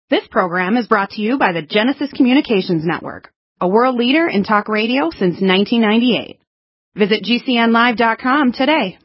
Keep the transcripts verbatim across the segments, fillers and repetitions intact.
This program is brought to you by the Genesis Communications Network, a world leader in talk radio since nineteen ninety-eight. Visit G C N live dot com today.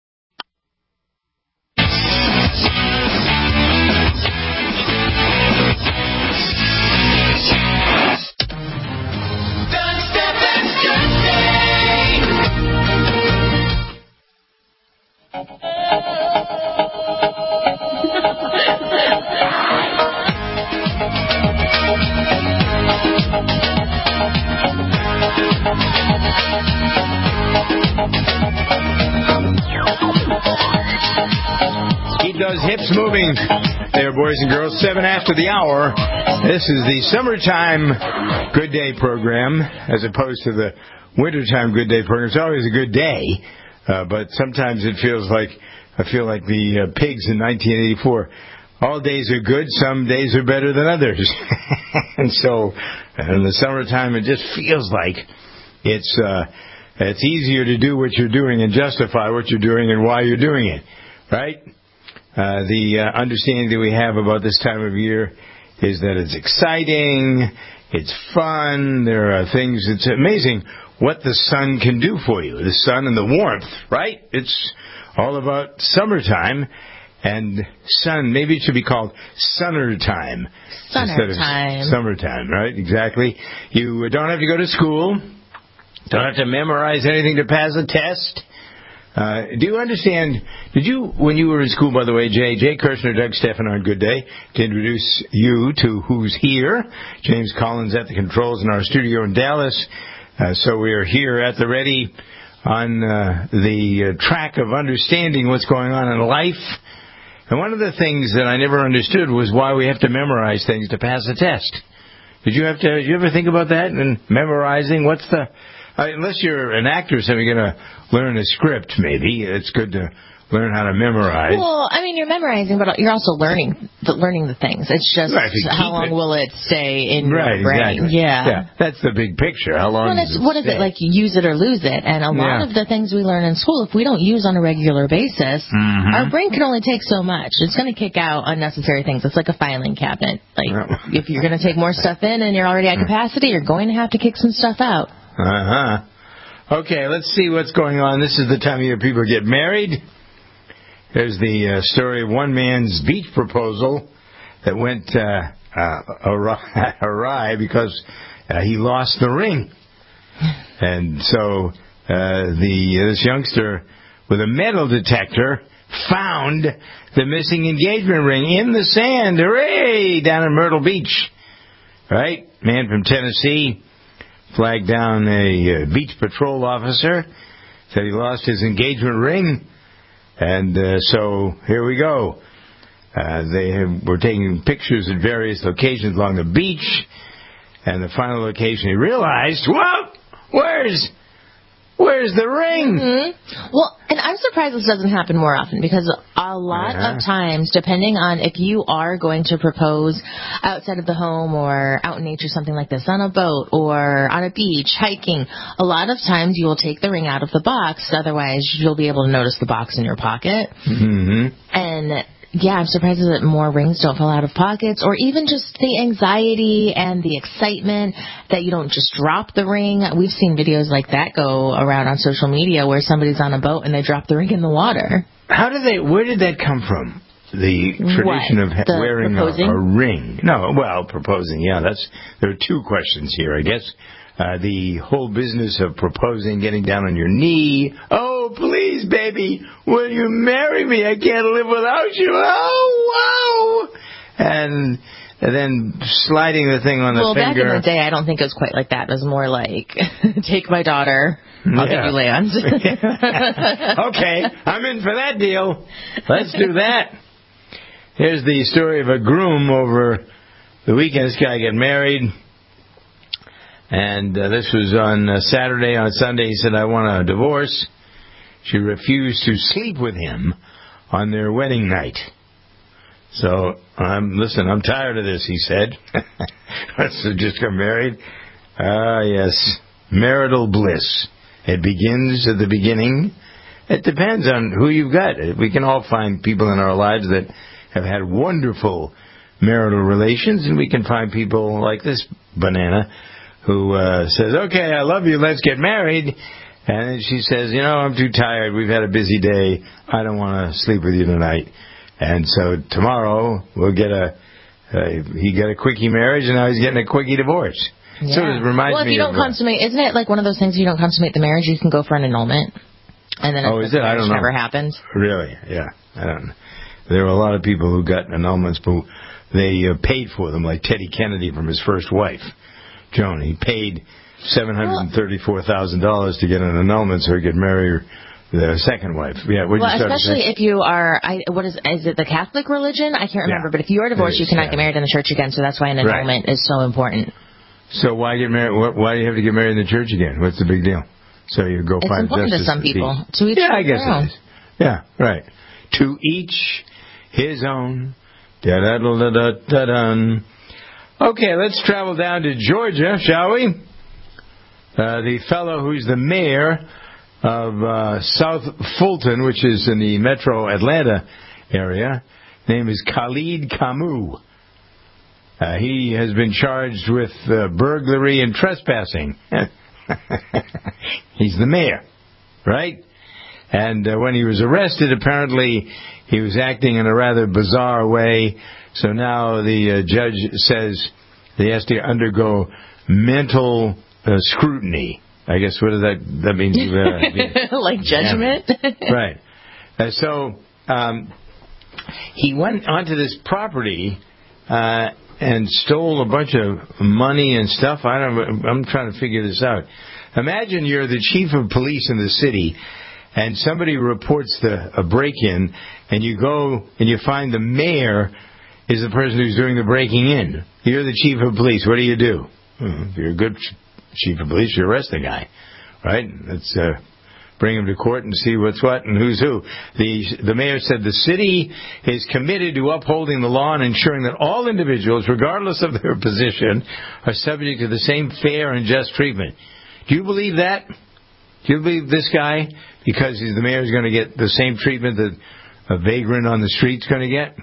Keep those hips moving there, boys and girls. Seven after the hour. This is the summertime Good Day program as opposed to the wintertime Good Day program. It's always a good day, uh, but sometimes it feels like, I feel like the uh, pigs in nineteen eighty-four. All days are good, some days are better than others. And so in the summertime, it just feels like it's uh, it's easier to do what you're doing and justify what you're doing and why you're doing it, right? Uh, the uh, understanding that we have about this time of year is that it's exciting, it's fun, there are things, it's amazing what the sun can do for you, the sun and the warmth, right? It's all about summertime. And sun, maybe it should be called sunner time. Sunner instead of time. Summertime, right? Exactly. You don't have to go to school. Don't have to memorize anything to pass a test. Uh, do you understand, did you, when you were in school, by the way, Jay, Jay Kirshner, Doug Stephan on Good Day, to introduce you to who's here. James Collins at the controls in our studio in Dallas. Uh, so we are here at the ready on uh, the uh, track of understanding what's going on in life. And one of the things that I never understood was why we have to memorize things to pass a test. Did you have to? Did you ever think about that? And memorizing, what's the? Uh, unless you're an actor, so you're going to learn a script. Maybe it's good to learn how to memorize. Well, I mean, you're memorizing, but you're also learning the, learning the things. It's just right, how long it. will it stay in right, your brain? Exactly. Yeah, yeah, that's the big picture. How long? Well, does it's, it what stay? is it like? You use it or lose it, and a lot yeah. of the things we learn in school, if we don't use on a regular basis, mm-hmm. our brain can only take so much. It's going to kick out unnecessary things. It's like a filing cabinet. Like yeah. if you're going to take more stuff in and you're already at capacity, you're going to have to kick some stuff out. Uh huh. Okay, let's see what's going on. This is the time of year people get married. There's the uh, story of one man's beach proposal that went uh, uh, awry, awry because uh, he lost the ring. And so uh, the this youngster with a metal detector found the missing engagement ring in the sand. Hooray! Down in Myrtle Beach. Right? Man from Tennessee flagged down a uh, beach patrol officer, said he lost his engagement ring. And uh, so here we go. Uh, they have, were taking pictures at various locations along the beach. And the final location, he realized, whoa, where's where's the ring? Mm-hmm. Well, and I'm surprised this doesn't happen more often because a lot uh-huh. of times, depending on if you are going to propose outside of the home or out in nature, something like this, on a boat or on a beach, hiking, a lot of times you will take the ring out of the box. Otherwise, you'll be able to notice the box in your pocket. Mm-hmm. And yeah, I'm surprised that more rings don't fall out of pockets, or even just the anxiety and the excitement that you don't just drop the ring. We've seen videos like that go around on social media where somebody's on a boat and they drop the ring in the water. How did they, where did that come from? The tradition what? of ha- the wearing a, proposing? a ring. No, well, proposing, yeah, that's, there are two questions here, I guess. Uh, the whole business of proposing, getting down on your knee. Oh, please, baby, will you marry me? I can't live without you. Oh, wow. And, and then sliding the thing on the well, finger. Well, back in the day, I don't think it was quite like that. It was more like, take my daughter, I'll yeah. give you land. Okay, I'm in for that deal. Let's do that. Here's the story of a groom over the weekend. This guy got married. And uh, this was on uh, Saturday. On Sunday, he said, I want a divorce. She refused to sleep with him on their wedding night. So, um, listen, I'm tired of this, he said. Let's just get married. Ah, uh, yes, marital bliss. It begins at the beginning. It depends on who you've got. We can all find people in our lives that have had wonderful marital relations, and we can find people like this banana who uh, says, okay, I love you, let's get married. And then she says, you know, I'm too tired, we've had a busy day, I don't want to sleep with you tonight. And so tomorrow we'll get a, uh, he got a quickie marriage, and now he's getting a quickie divorce. Yeah. So it reminds well, if me you don't of, consummate, isn't it like one of those things, you don't consummate the marriage, you can go for an annulment? And then oh, if is the it? I don't know. never happens. Really? Yeah. I don't know. There were a lot of people who got annulments, but they uh, paid for them, like Teddy Kennedy from his first wife, Joan. He paid seven hundred thirty-four thousand dollars to get an annulment so he could marry the second wife. Yeah, well, especially if you are, I, what is, is it the Catholic religion? I can't remember, yeah. But if you are divorced, is, you cannot yeah. get married in the church again, so that's why an annulment right. is so important. So why get married? Why do you have to get married in the church again? What's the big deal? So you go it's find important justice to some people. To each yeah, I guess own. it is. Yeah, right. To each his own. Da da da da da da. Okay, let's travel down to Georgia, shall we? Uh, the fellow who's the mayor of uh, South Fulton, which is in the metro Atlanta area, name is Khalid Camus. Uh, he has been charged with uh, burglary and trespassing. He's the mayor, right? And uh, when he was arrested, apparently he was acting in a rather bizarre way. So now the uh, judge says he has to undergo mental uh, scrutiny. I guess what does that that mean? Uh, like judgment, yeah. Right? Uh, so um, he went onto this property uh, and stole a bunch of money and stuff. I don't. I'm trying to figure this out. Imagine you're the chief of police in the city, and somebody reports the, a break-in, and you go and you find the mayor is the person who's doing the breaking in. You're the chief of police. What do you do? Well, if you're a good chief of police, you arrest the guy, right? Let's uh, bring him to court and see what's what and who's who. The the mayor said the city is committed to upholding the law and ensuring that all individuals, regardless of their position, are subject to the same fair and just treatment. Do you believe that? Do you believe this guy, because he's the mayor, is going to get the same treatment that a vagrant on the street's going to get?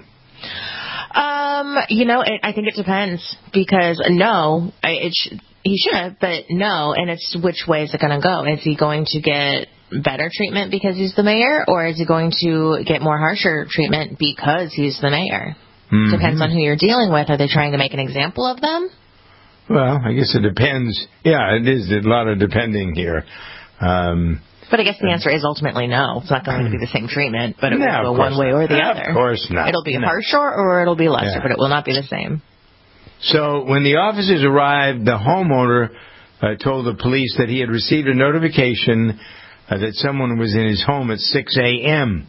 Um, you know, it, I think it depends, because no, I, it sh- he should have, but no, and it's which way is it going to go? Is he going to get better treatment because he's the mayor, or is he going to get more harsher treatment because he's the mayor? Mm-hmm. Depends on who you're dealing with. Are they trying to make an example of them? Well, I guess it depends. Yeah, it is a lot of depending here. Um, but I guess the answer is ultimately no. It's not going to be the same treatment, but it no, will go one way or the no, other. Of course not. It'll be no. harsher or it'll be lesser, yeah. but it will not be the same. So when the officers arrived, the homeowner uh, told the police that he had received a notification uh, that someone was in his home at six a.m.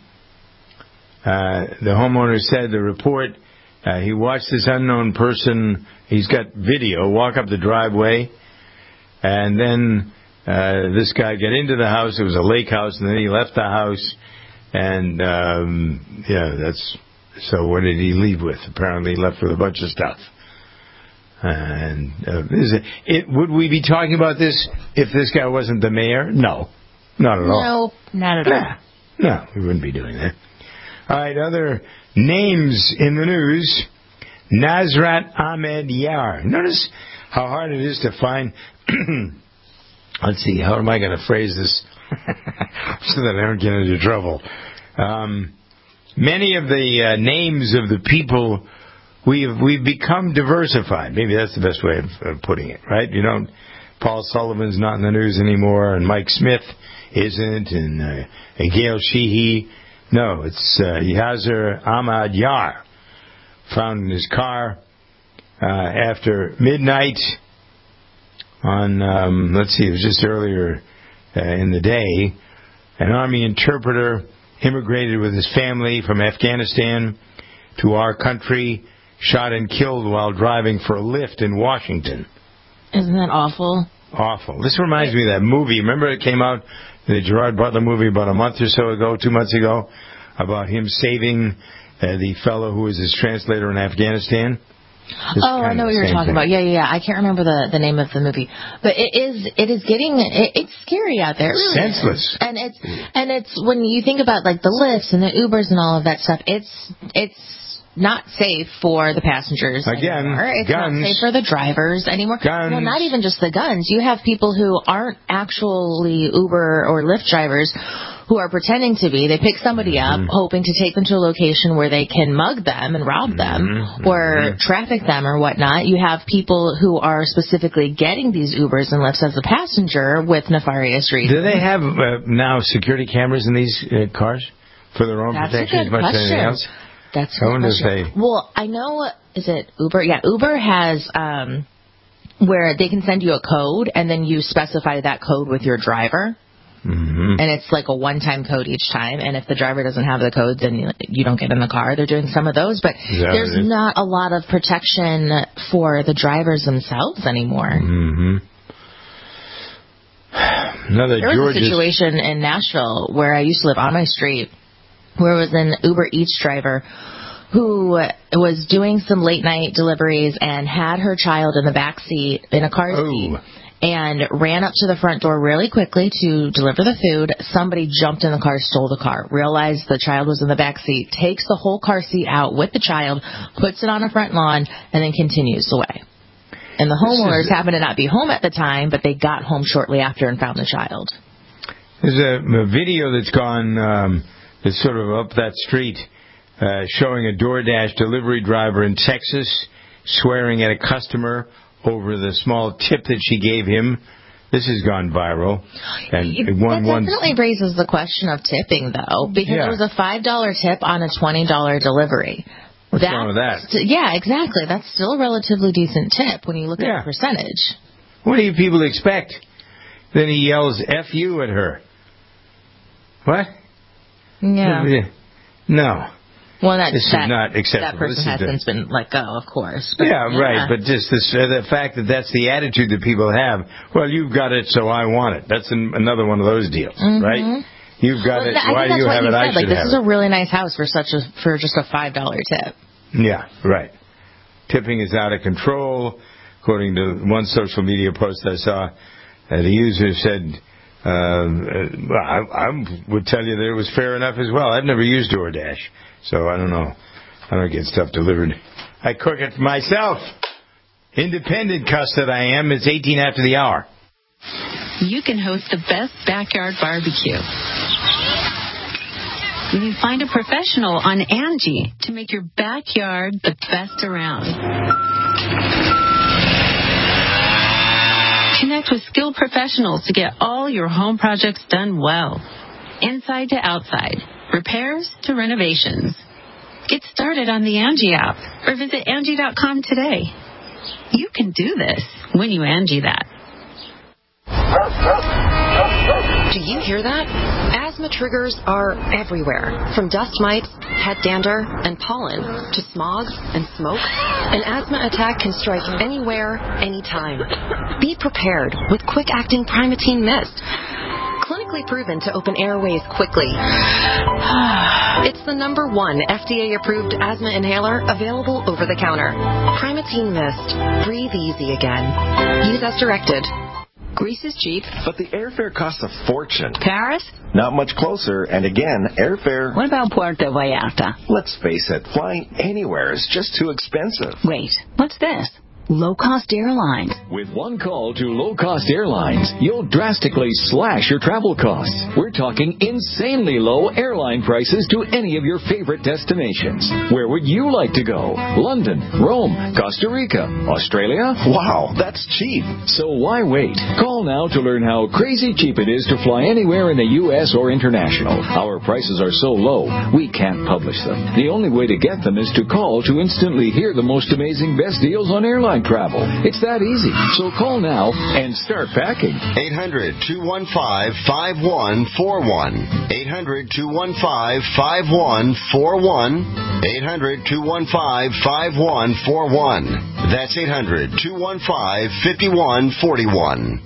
Uh, the homeowner said the report, uh, he watched this unknown person, he's got video, walk up the driveway, and then uh, this guy got into the house. It was a lake house, and then he left the house, and um, yeah, that's, so what did he leave with? Apparently he left with a bunch of stuff. And uh, is it, it, would we be talking about this if this guy wasn't the mayor? No, not at all. No, not at all. No, we wouldn't be doing that. All right, other names in the news. Nasrat Ahmed Yar. Notice how hard it is to find. Let's see, how am I going to phrase this so that I don't get into trouble? Um, many of the uh, names of the people. We've we've become diversified. Maybe that's the best way of, of putting it, right? You know, Paul Sullivan's not in the news anymore, and Mike Smith isn't, and, uh, and Gail Sheehy. No, it's uh, Yasser Ahmad Yar, found in his car uh, after midnight on, um, let's see, it was just earlier uh, in the day. An Army interpreter immigrated with his family from Afghanistan to our country, shot and killed while driving for a Lyft in Washington. Isn't that awful? Awful. This reminds me of that movie. Remember it came out, the Gerard Butler movie about a month or so ago, two months ago, about him saving uh, the fellow who was his translator in Afghanistan? This oh, I know what you're talking thing. about. Yeah, yeah, yeah. I can't remember the, the name of the movie, but it is it is getting it, it's scary out there. It really senseless, is. and it's and it's when you think about like the Lyfts and the Ubers and all of that stuff. It's it's not safe for the passengers Again, anymore. It's guns. not safe for the drivers anymore. Guns. Well, not even just the guns. You have people who aren't actually Uber or Lyft drivers who are pretending to be. They pick somebody up, mm-hmm. hoping to take them to a location where they can mug them and rob them mm-hmm. or traffic them or whatnot. You have people who are specifically getting these Ubers and Lyfts as a passenger with nefarious reasons. Do they have uh, now security cameras in these uh, cars for their own That's protection a good as much question. as anything else? That's I wonder if they... Well, I know, is it Uber? Yeah, Uber has um, where they can send you a code, and then you specify that code with your driver. Mm-hmm. And it's like a one-time code each time. And if the driver doesn't have the code, then you don't get in the car. They're doing some of those. But there's not a lot of protection for the drivers themselves anymore. Mm-hmm. Another there was George's... a situation in Nashville where I used to live on my street, where it was an Uber Eats driver who was doing some late night deliveries and had her child in the back seat in a car seat oh. and ran up to the front door really quickly to deliver the food. Somebody jumped in the car, stole the car, realized the child was in the back seat, takes the whole car seat out with the child, puts it on a front lawn, and then continues away. And the homeowners happened to not be home at the time, but they got home shortly after and found the child. There's a, a video that's gone... Um, It's sort of up that street, uh, showing a DoorDash delivery driver in Texas swearing at a customer over the small tip that she gave him. This has gone viral. And it, one, that definitely one, raises the question of tipping, though, because yeah. it was a five dollar tip on a twenty dollar delivery. What's That's, wrong with that? Yeah, exactly. That's still a relatively decent tip when you look yeah. at the percentage. What do you people expect? Then he yells F you at her. What? Yeah. No. Well, that, this that, is not acceptable. That person this has the, since been let go, of course. But, yeah, yeah, right. But just this, uh, the fact that that's the attitude that people have. Well, you've got it, so I want it. That's an, another one of those deals, mm-hmm. right? You've got well, it. I Why do you have it? Said. I like, should this have is it. a really nice house for such a for just a five dollar tip. Yeah, right. Tipping is out of control, according to one social media post I saw. Uh, the user said. Um, uh, I, I would tell you that it was fair enough as well. I've never used DoorDash, so I don't know. I don't get stuff delivered. I cook it myself. Independent cuss that I am. It's eighteen after the hour. You can host the best backyard barbecue when you find a professional on Angie to make your backyard the best around. Connect with skilled professionals to get all your home projects done well. Inside to outside, repairs to renovations. Get started on the Angie app or visit Angie dot com today. You can do this when you Angie that. Do you hear that? Asthma triggers are everywhere, from dust mites, head dander, and pollen, to smog and smoke. An asthma attack can strike anywhere, anytime. Be prepared with quick-acting Primatene Mist. Clinically proven to open airways quickly. It's the number one F D A-approved asthma inhaler available over the counter. Primatene Mist. Breathe easy again. Use as directed. Greece is cheap. But the airfare costs a fortune. Paris? Not much closer, and again, airfare... What about Puerto Vallarta? Let's face it, flying anywhere is just too expensive. Wait, what's this? Low-cost airlines. With one call to low-cost airlines, you'll drastically slash your travel costs. We're talking insanely low airline prices to any of your favorite destinations. Where would you like to go? London, Rome, Costa Rica, Australia? Wow, that's cheap. So why wait? Call now to learn how crazy cheap it is to fly anywhere in the U S or international. Our prices are so low, we can't publish them. The only way to get them is to call to instantly hear the most amazing best deals on airline travel. It's that easy. So call now and start packing. eight hundred, two one five, five one four one. eight hundred, two one five, five one four one. eight hundred, two one five, five one four one. That's eight hundred, two one five, five one four one.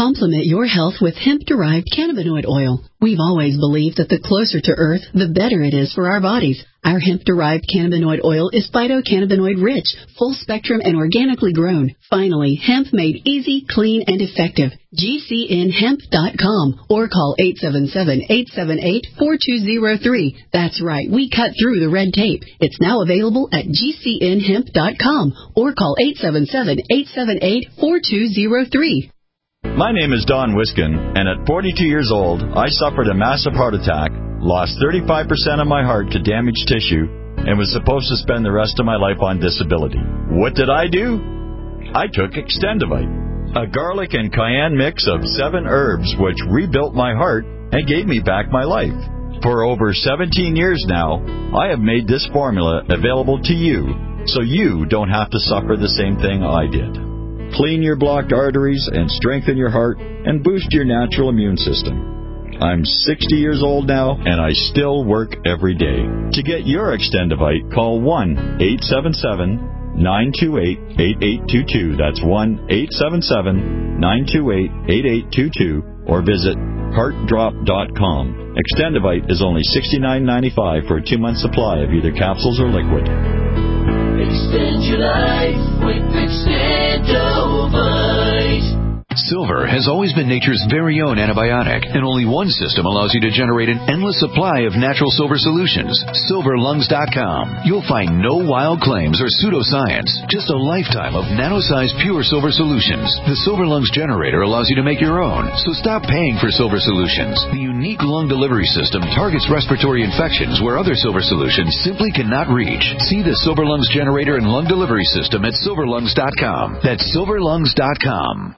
Complement your health with hemp-derived cannabinoid oil. We've always believed that the closer to Earth, the better it is for our bodies. Our hemp-derived cannabinoid oil is phytocannabinoid-rich, full-spectrum, and organically grown. Finally, hemp made easy, clean, and effective. G C N hemp dot com or call eight seven seven, eight seven eight, four two zero three. That's right, we cut through the red tape. It's now available at G C N hemp dot com or call eight seven seven, eight seven eight, four two zero three. My name is Don Wiskin, and at forty-two years old, I suffered a massive heart attack, lost thirty-five percent of my heart to damaged tissue, and was supposed to spend the rest of my life on disability. What did I do? I took Extendivite, a garlic and cayenne mix of seven herbs which rebuilt my heart and gave me back my life. For over seventeen years now, I have made this formula available to you, so you don't have to suffer the same thing I did. Clean your blocked arteries and strengthen your heart and boost your natural immune system. I'm sixty years old now, and I still work every day. To get your Extendivite, call one eight seven seven, nine two eight, eight eight two two. That's one eight seven seven, nine two eight, eight eight two two, or visit heart drop dot com. Extendivite is only sixty-nine ninety-five for a two-month supply of either capsules or liquid. Extend your life with Extendovite. Silver has always been nature's very own antibiotic, and only one system allows you to generate an endless supply of natural silver solutions. silver lungs dot com. You'll find no wild claims or pseudoscience, just a lifetime of nano-sized pure silver solutions. The Silver Lungs generator allows you to make your own, so stop paying for silver solutions. The unique lung delivery system targets respiratory infections where other silver solutions simply cannot reach. See the Silver Lungs generator and lung delivery system at silver lungs dot com. That's silver lungs dot com.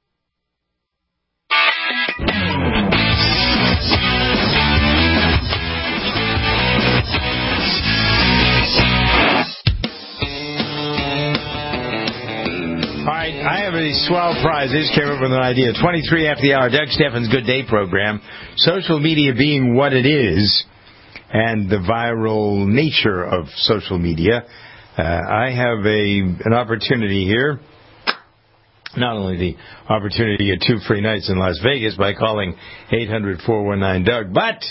I have a swell prize. I just came up with an idea. twenty-three after the hour, Doug Steffens' Good Day program. Social media being what it is, and the viral nature of social media, uh, I have a an opportunity here. Not only the opportunity to get two free nights in Las Vegas by calling eight hundred, four one nine, D O U G, but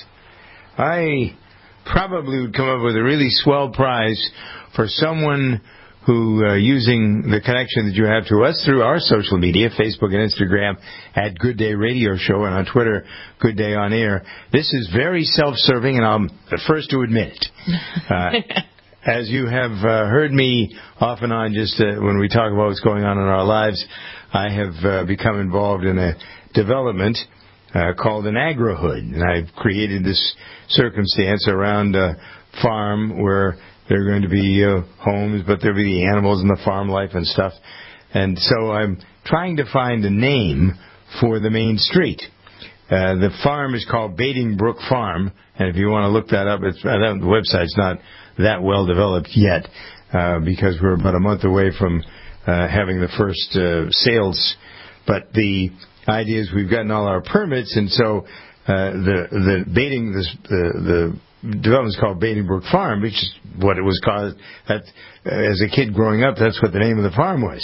I probably would come up with a really swell prize for someone who, uh, using the connection that you have to us through our social media, Facebook and Instagram, at Good Day Radio Show, and on Twitter, Good Day On Air. This is very self-serving, and I'm the first to admit it. Uh, as you have uh, heard me off and on just uh, when we talk about what's going on in our lives, I have uh, become involved in a development uh, called an agrohood, and I've created this circumstance around a farm where there are going to be uh, homes, but there'll be the animals and the farm life and stuff. And so I'm trying to find a name for the main street. Uh, the farm is called Bating Brook Farm, and if you want to look that up, it's, uh, the website's not that well developed yet uh, because we're about a month away from uh, having the first uh, sales. But the idea is we've gotten all our permits, and so uh, the the Bating the the development is called Bating Brook Farm, which is what it was called. That, as a kid growing up, that's what the name of the farm was.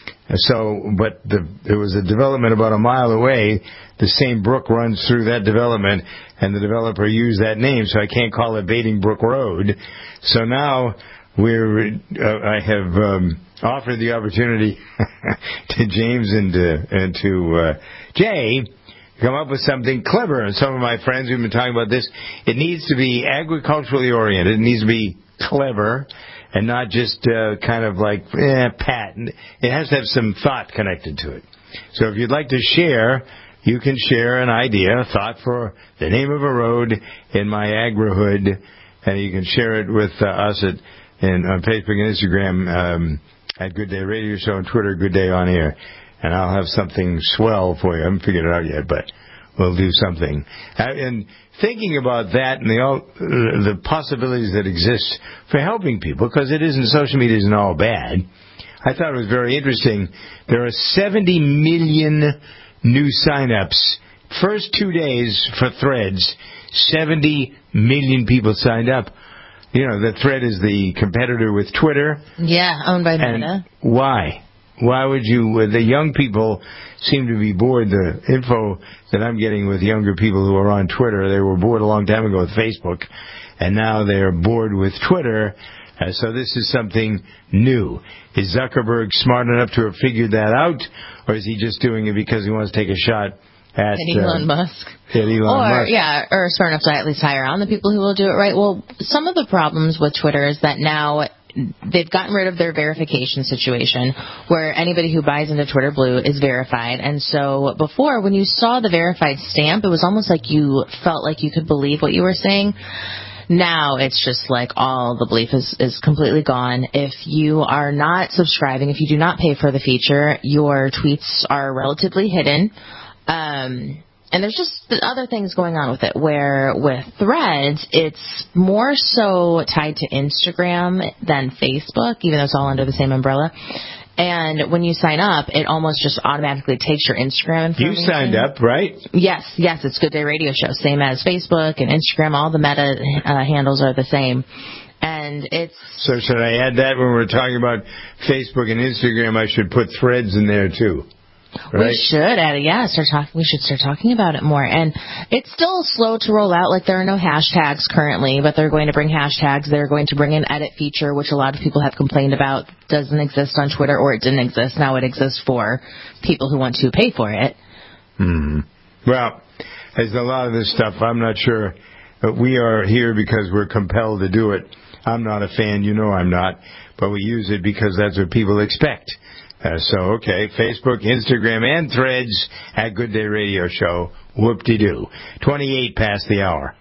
So, but the, there was a development about a mile away. The same brook runs through that development, and the developer used that name, so I can't call it Bating Brook Road. So now we're, uh, I have um, offered the opportunity to James and to, and to uh, Jay come up with something clever. And some of my friends who've been talking about this, it needs to be agriculturally oriented. It needs to be clever and not just uh, kind of like eh, pat. It has to have some thought connected to it. So if you'd like to share, you can share an idea, a thought for the name of a road in my agrohood, and you can share it with uh, us at in, on Facebook and Instagram um, at Good Day Radio Show, and Twitter, Good Day On Air. And I'll have something swell for you. I haven't figured it out yet, but we'll do something. And thinking about that and the all, the possibilities that exist for helping people, because it isn't, social media isn't all bad. I thought it was very interesting. There are seventy million new sign-ups. First two days for Threads, seventy million people signed up. You know, the Thread is the competitor with Twitter. Yeah, owned by Meta. And why? why would you, the young people seem to be bored. The info that I'm getting with younger people who are on Twitter, they were bored a long time ago with Facebook, and now they're bored with Twitter. Uh, so this is something new. Is Zuckerberg smart enough to have figured that out, or is he just doing it because he wants to take a shot at Elon uh, Musk? At Elon or, Musk. yeah, or smart enough to at least hire on the people who will do it right. Well, some of the problems with Twitter is that now they've gotten rid of their verification situation where anybody who buys into Twitter Blue is verified. And so before, when you saw the verified stamp, it was almost like you felt like you could believe what you were saying. Now it's just like all the belief is, is completely gone. If you are not subscribing, if you do not pay for the feature, your tweets are relatively hidden. Um, and there's just other things going on with it, where with Threads, it's more so tied to Instagram than Facebook, even though it's all under the same umbrella. And when you sign up, it almost just automatically takes your Instagram information. You signed up, right? Yes, yes, it's Good Day Radio Show. Same as Facebook and Instagram. All the meta uh, handles are the same. And it's... So should I add that when we're talking about Facebook and Instagram, I should put Threads in there too? Right? We should add it, yeah. Start talking. We should start talking about it more. And it's still slow to roll out. Like, there are no hashtags currently, but they're going to bring hashtags. They're going to bring an edit feature, which a lot of people have complained about doesn't exist on Twitter, or it didn't exist. Now it exists for people who want to pay for it. Hmm. Well, as a lot of this stuff, I'm not sure. But we are here because we're compelled to do it. I'm not a fan. You know I'm not. But we use it because that's what people expect. Uh, so, okay, Facebook, Instagram, and Threads at Good Day Radio Show. Whoop-de-doo. twenty-eight past the hour.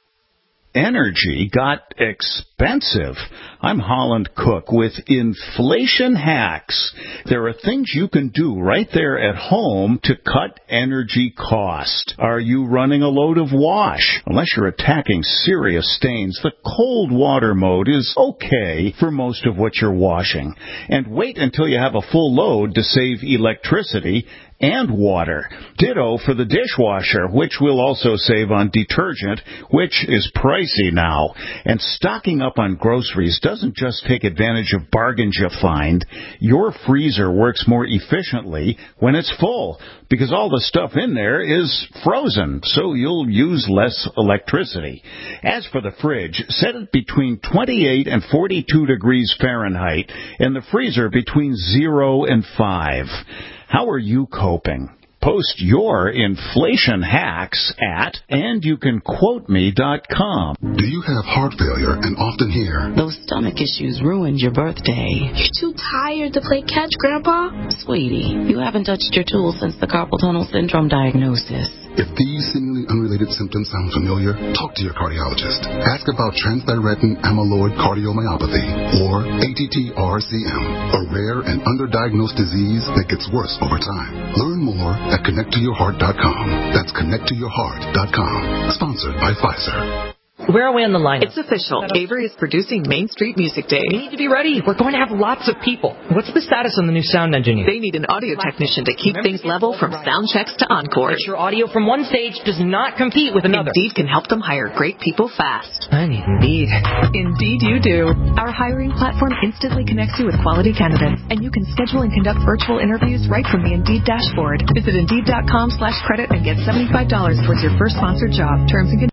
Energy got expensive. I'm Holland Cook with Inflation Hacks. There are things you can do right there at home to cut energy cost. Are you running a load of wash? Unless you're attacking serious stains, the cold water mode is okay for most of what you're washing. And wait until you have a full load to save electricity and water. Ditto for the dishwasher, which will also save on detergent, which is pricey now. And stocking up on groceries doesn't just take advantage of bargains you find. Your freezer works more efficiently when it's full, because all the stuff in there is frozen, so you'll use less electricity. As for the fridge, set it between twenty-eight and forty-two degrees Fahrenheit, and the freezer between zero and five. How are you coping? Post your inflation hacks at and you can quote me dot com. Do you have heart failure and often hear, "Those stomach issues ruined your birthday"? "You're too tired to play catch, Grandpa"? Sweetie, you haven't touched your tools since the carpal tunnel syndrome diagnosis. If these seemingly unrelated symptoms sound familiar, talk to your cardiologist. Ask about transthyretin amyloid cardiomyopathy, or A T T R C M, a rare and underdiagnosed disease that gets worse over time. Learn more at connect to your heart dot com. That's connect to your heart dot com. Sponsored by Pfizer. Where are we on the lineup? It's official. Avery is producing Main Street Music Day. We need to be ready. We're going to have lots of people. What's the status on the new sound engineer? They need an audio technician to keep things level from sound checks to encore. Make sure audio from one stage does not compete with another. Indeed can help them hire great people fast. I need Indeed. Indeed you do. Our hiring platform instantly connects you with quality candidates, and you can schedule and conduct virtual interviews right from the Indeed dashboard. Visit Indeed.com slash credit and get seventy-five dollars towards your first sponsored job. Terms and conditions.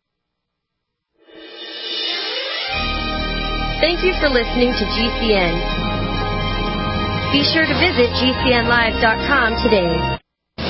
Thank you for listening to G C N. Be sure to visit G C N live dot com today.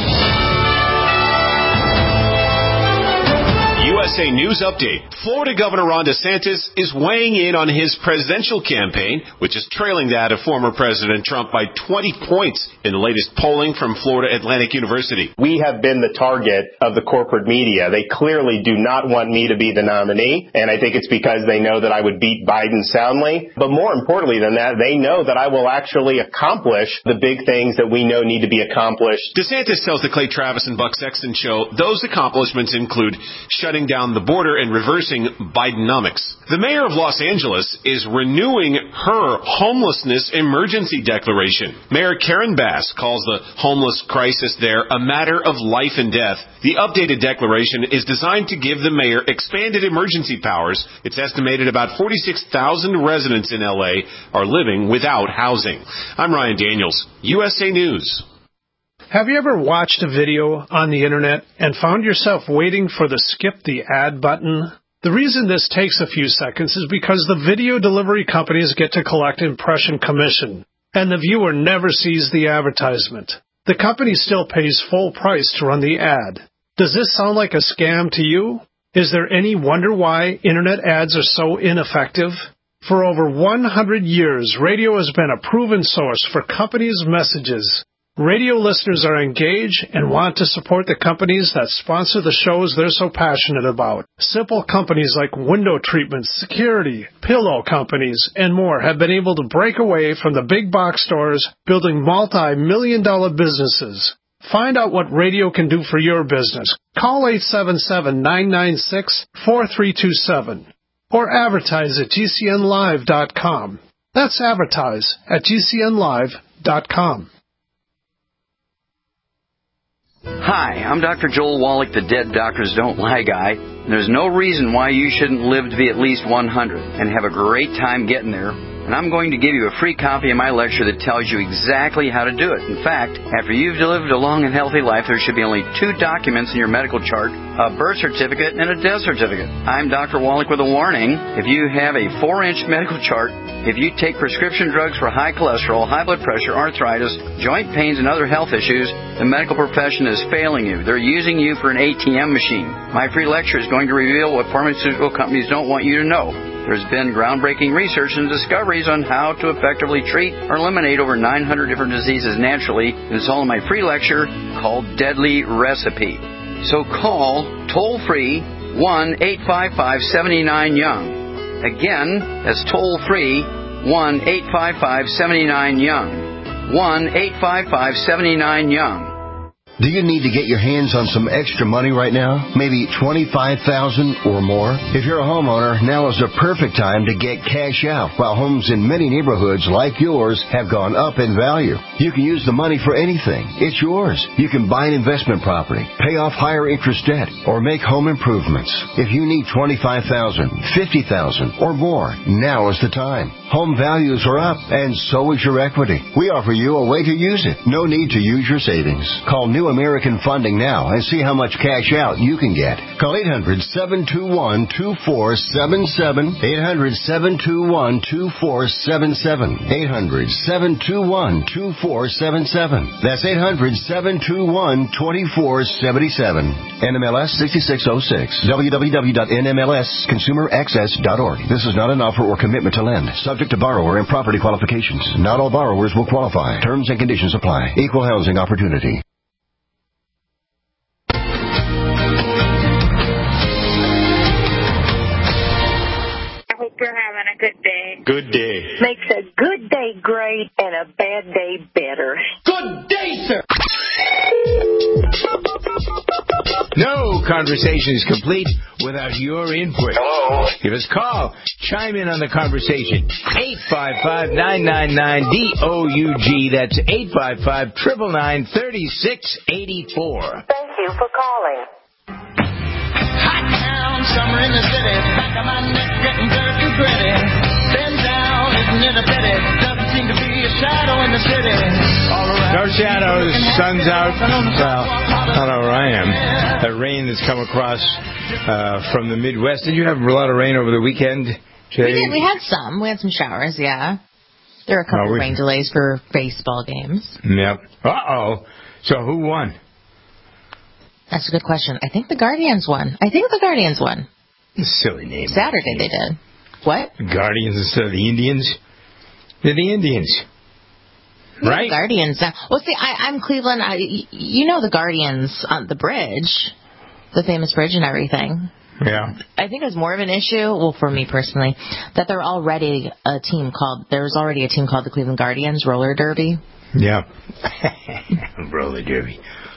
U S A News Update. Florida Governor Ron DeSantis is weighing in on his presidential campaign, which is trailing that of former President Trump by twenty points in the latest polling from Florida Atlantic University. We have been the target of the corporate media. They clearly do not want me to be the nominee, and I think it's because they know that I would beat Biden soundly. But more importantly than that, they know that I will actually accomplish the big things that we know need to be accomplished. DeSantis tells the Clay Travis and Buck Sexton show those accomplishments include shutting down down the border and reversing Bidenomics. The mayor of Los Angeles is renewing her homelessness emergency declaration. Mayor Karen Bass calls the homeless crisis there a matter of life and death. The updated declaration is designed to give the mayor expanded emergency powers. It's estimated about forty-six thousand residents in L A are living without housing. I'm Ryan Daniels, U S A News. Have you ever watched a video on the internet and found yourself waiting for the skip the ad button? The reason this takes a few seconds is because the video delivery companies get to collect impression commission, and the viewer never sees the advertisement. The company still pays full price to run the ad. Does this sound like a scam to you? Is there any wonder why internet ads are so ineffective? For over one hundred years, radio has been a proven source for companies' messages. Radio listeners are engaged and want to support the companies that sponsor the shows they're so passionate about. Simple companies like window treatments, security, pillow companies, and more have been able to break away from the big box stores, building multi-million dollar businesses. Find out what radio can do for your business. Call eight seven seven, nine nine six, four three two seven or advertise at G C N live dot com. That's advertise at G C N live dot com. Hi, I'm Doctor Joel Wallach, the Dead Doctors Don't Lie guy. There's no reason why you shouldn't live to be at least one hundred and have a great time getting there. And I'm going to give you a free copy of my lecture that tells you exactly how to do it. In fact, after you've lived a long and healthy life, there should be only two documents in your medical chart, a birth certificate and a death certificate. I'm Doctor Wallach with a warning. If you have a four-inch medical chart, if you take prescription drugs for high cholesterol, high blood pressure, arthritis, joint pains, and other health issues, the medical profession is failing you. They're using you for an A T M machine. My free lecture is going to reveal what pharmaceutical companies don't want you to know. There's been groundbreaking research and discoveries on how to effectively treat or eliminate over nine hundred different diseases naturally, and it's all in my free lecture called Deadly Recipe. So call toll-free one eight five five, seven nine, young. Again, that's toll-free one eight five five, seven nine, young. one eight five five, seven nine, young. Do you need to get your hands on some extra money right now? Maybe twenty-five thousand dollars or more? If you're a homeowner, now is the perfect time to get cash out. While homes in many neighborhoods like yours have gone up in value, you can use the money for anything. It's yours. You can buy an investment property, pay off higher interest debt, or make home improvements. If you need twenty-five thousand dollars, fifty thousand dollars or more, now is the time. Home values are up, and so is your equity. We offer you a way to use it. No need to use your savings. Call New American Funding now and see how much cash out you can get. Call eight hundred, seven two one, two four seven seven, eight hundred, seven two one, two four seven seven, eight hundred, seven two one, two four seven seven. That's eight hundred, seven two one, two four seven seven. N M L S sixty-six oh six. w w w dot n m l s consumer access dot org. This is not an offer or commitment to lend. Subject to borrower and property qualifications. Not all borrowers will qualify. Terms and conditions apply. Equal housing opportunity. You're having a good day. Good day. Makes a good day great and a bad day better. Good day, sir. No conversation is complete without your input. Hello. Give us a call. Chime in on the conversation. eight five five, nine nine nine, D O U G. That's eight five five, nine nine nine, three six eight four. Thank you for calling. Hot town, summer in the city. Back of my neck getting dirt and gritty. Bend down, isn't it a pity? Doesn't seem to be a shadow in the city. All around. No shadows, sun's out. Well, not where I am. That rain that's come across uh, from the Midwest. Did you have a lot of rain over the weekend, Jay? We did. We had some. We had some showers, yeah. There were a couple oh, we... of rain delays for baseball games. Yep. Uh-oh. So who won? That's a good question. I think the Guardians won. I think the Guardians won. Silly name. Saturday they did. What? Guardians instead of the Indians? They're the Indians. Yeah, right? The Guardians. Well, see, I, I'm Cleveland. I, you know the Guardians on the bridge, the famous bridge and everything. Yeah. I think it was more of an issue, well, for me personally, that there already a team called, there's already a team called the Cleveland Guardians, roller derby. Yeah. Roller derby.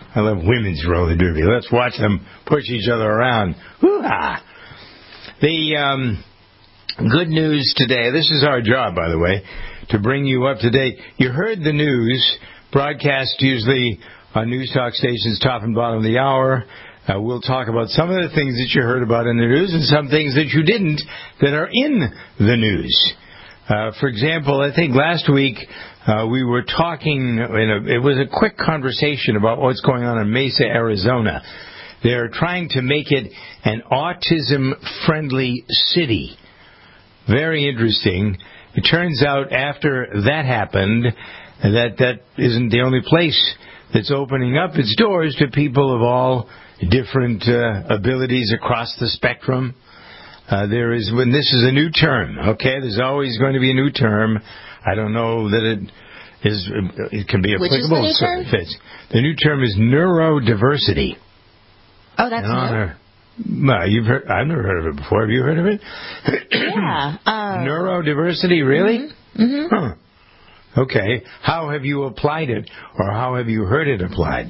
I love women's roller derby. Let's watch them push each other around. Hoo-ha! The um, good news today, this is our job, by the way, to bring you up to date. You heard the news, broadcast usually on news talk stations, top and bottom of the hour. Uh, we'll talk about some of the things that you heard about in the news and some things that you didn't that are in the news. Uh, for example, I think last week uh, we were talking, in a, it was a quick conversation about what's going on in Mesa, Arizona. They're trying to make it an autism-friendly city. Very interesting. It turns out after that happened, that that isn't the only place that's opening up its doors to people of all different uh, abilities across the spectrum. Uh, there is, when this is a new term, okay? There's always going to be a new term. I don't know that it is. It can be applicable. Which is the new term? So fits. The new term is neurodiversity. Oh, that's new. Well, you've heard. I've never heard of it before. Have you heard of it? Yeah. Um, Neurodiversity, really? Mm-hmm. Mm-hmm. Huh. Okay. How have you applied it, or how have you heard it applied?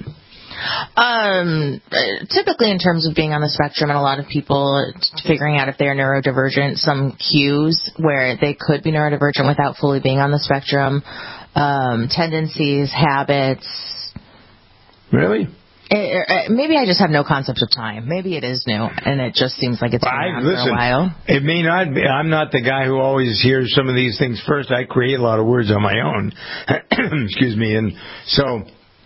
Um, typically in terms of being on the spectrum and a lot of people figuring out if they're neurodivergent, some cues where they could be neurodivergent without fully being on the spectrum, um, tendencies, habits. Really? It, it, maybe I just have no concept of time. Maybe it is new, and it just seems like it's been around listen, for a while. It may not be. I'm not the guy who always hears some of these things first. I create a lot of words on my own. Excuse me. And so